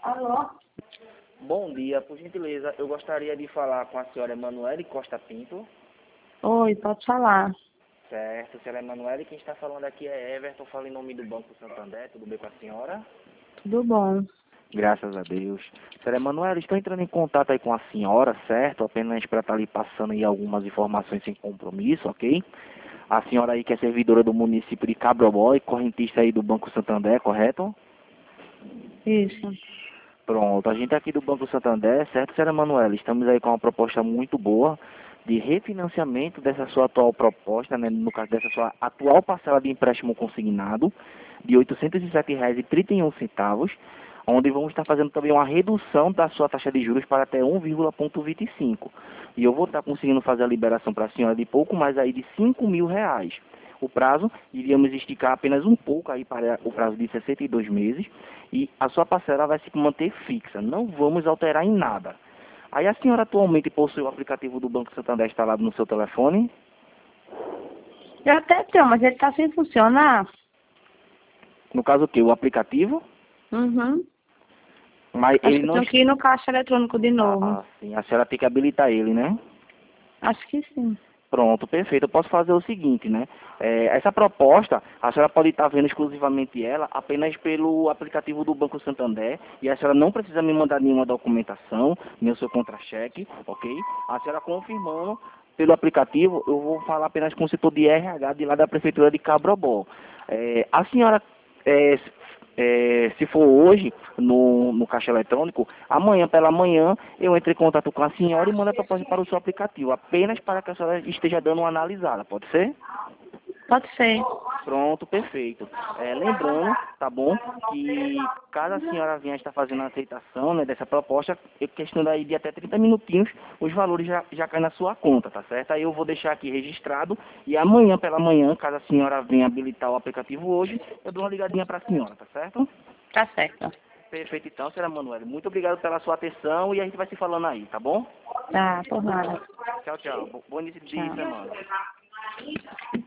Alô? Bom dia, por gentileza, eu gostaria de falar com a senhora Emanuele Costa Pinto. Oi, pode falar. Certo, senhora Emanuele, quem está falando aqui é Everton, falo em nome do Banco Santander, tudo bem com a senhora? Tudo bom? Graças a Deus. Senhora Emanuele, estou entrando em contato aí com a senhora, certo? Apenas para estar lhe passando aí algumas informações sem compromisso, ok? A senhora aí que é servidora do município de Cabrobó e correntista aí do Banco Santander, correto? Isso. Pronto, a gente aqui do Banco Santander, certo, senhora Emanuela? Estamos aí com uma proposta muito boa de refinanciamento dessa sua atual proposta, né, no caso dessa sua atual parcela de empréstimo consignado, de R$ 807,31, onde vamos estar fazendo também uma redução da sua taxa de juros para até 1,25. E eu vou estar conseguindo fazer a liberação para a senhora de pouco mais aí de R$ 5.000. O prazo, iríamos esticar apenas um pouco aí para o prazo de 62 meses e a sua parcela vai se manter fixa, não vamos alterar em nada. Aí a senhora atualmente possui o aplicativo do Banco Santander instalado no seu telefone? Eu até tenho, mas ele está sem funcionar. No caso o quê? O aplicativo? Uhum. Mas Acho ele que eu não... tenho que ir no caixa eletrônico de novo. Ah, sim, a senhora tem que habilitar ele, né? Acho que sim. Pronto, perfeito. Eu posso fazer o seguinte, né? Essa proposta, a senhora pode estar vendo exclusivamente ela apenas pelo aplicativo do Banco Santander e a senhora não precisa me mandar nenhuma documentação, nem o seu contra-cheque, ok? A senhora confirmando pelo aplicativo, eu vou falar apenas com o setor de RH de lá da Prefeitura de Cabrobó. A senhora, é, se for hoje no caixa eletrônico, amanhã pela manhã eu entro em contato com a senhora e mando a proposta para o seu aplicativo, apenas para que a senhora esteja dando uma analisada, pode ser? Pode ser. Pronto, perfeito. Lembrando, tá bom, que caso a senhora venha estar fazendo a aceitação, né, dessa proposta, questão daí de até 30 minutinhos, os valores já caem na sua conta, tá certo? Aí eu vou deixar aqui registrado e amanhã pela manhã, caso a senhora venha habilitar o aplicativo hoje, eu dou uma ligadinha para a senhora, tá certo? Tá certo. Perfeito então, senhora Manuela. Muito obrigado pela sua atenção e a gente vai se falando aí, tá bom? Tá, por nada. Tchau, tchau. Bom início de Tchau. semana.